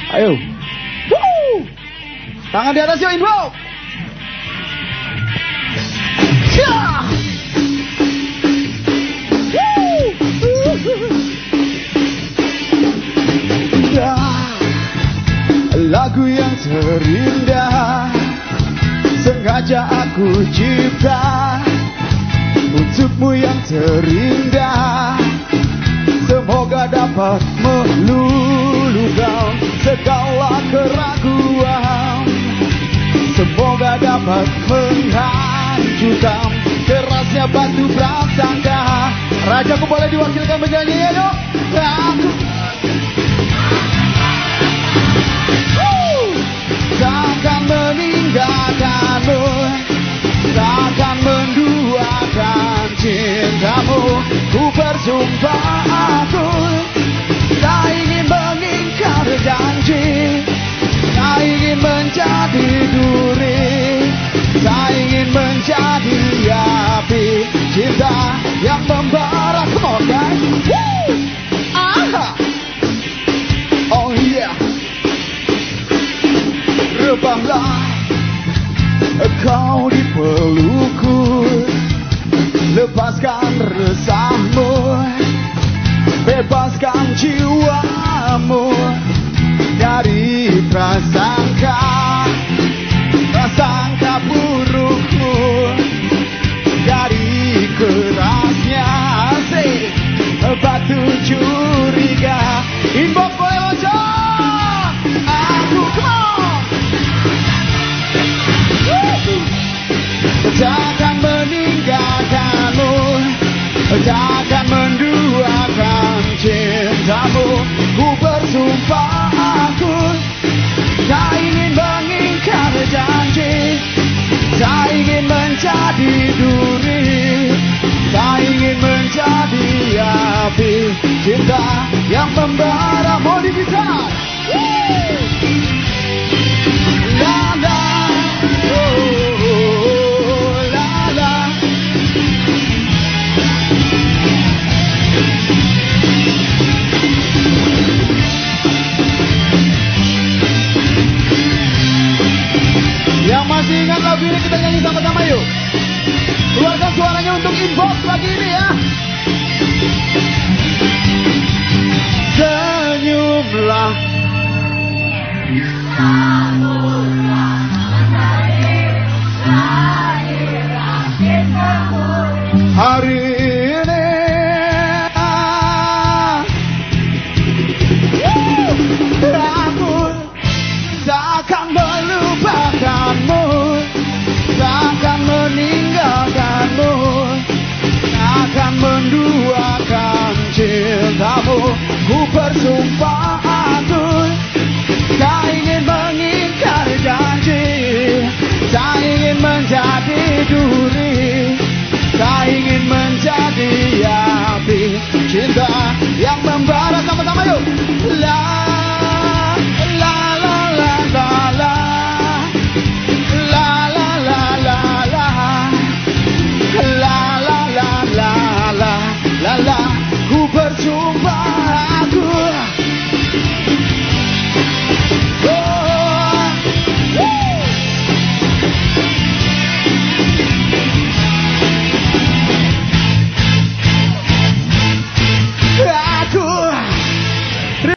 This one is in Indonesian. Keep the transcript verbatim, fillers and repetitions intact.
Ayo. Woo! Tangan di atas yuk, Info. Yeah! Lagu yang terindah sengaja aku cipta untukmu yang terindah. Semoga dapat meluluhkan segala keraguan. Semoga dapat menghancurkan kerasnya batu prasangka. Rajaku boleh diwakilkan bernyanyi ya dok. Aku takkan meninggalkanmu, takkan menduakan cintamu. Ku bersumpah aku tak ingin mengingkar janji, tak ingin menjadi duri, tak ingin menjadi api cinta yang membara. Come on guys. Woo! Aha. Oh yeah. Rebahlah kau di pelukku, lepaskan resahmu, bebaskan jiwamu dari prasangka, prasangka burukku, dari kerasnya asik batu curiga. Inbox boleh loncat, aku come. Takkan meninggalkanmu, takkan menduakan cintamu. Ku bersumpah aku tak ingin mengingkar janji, tak ingin menjadi duri, tak ingin menjadi api cinta yang membara. Mau digitar. La la, oh, la la. Yang masih ingat lagu ini kita nyanyi sama-sama yuk. Keluarkan suaranya untuk Inbox pagi ini ya. Senyumlah. Hari ini aku takkan melupakanmu, takkan meninggalkanmu, takkan menduakan cintamu. Ku bersumpah aku tak ingin mengingkar janji, tak ingin menjadi duri, tak ingin menjadi api cinta yang membara. Sama-sama yuk. La